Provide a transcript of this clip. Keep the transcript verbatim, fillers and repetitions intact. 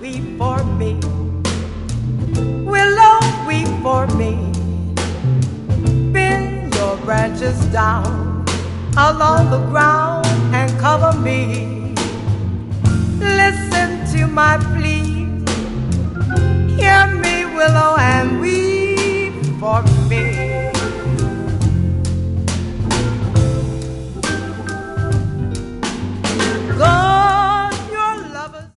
weep for me. Willow, weep for me. Bend your branches down along the ground and cover me. Listen to my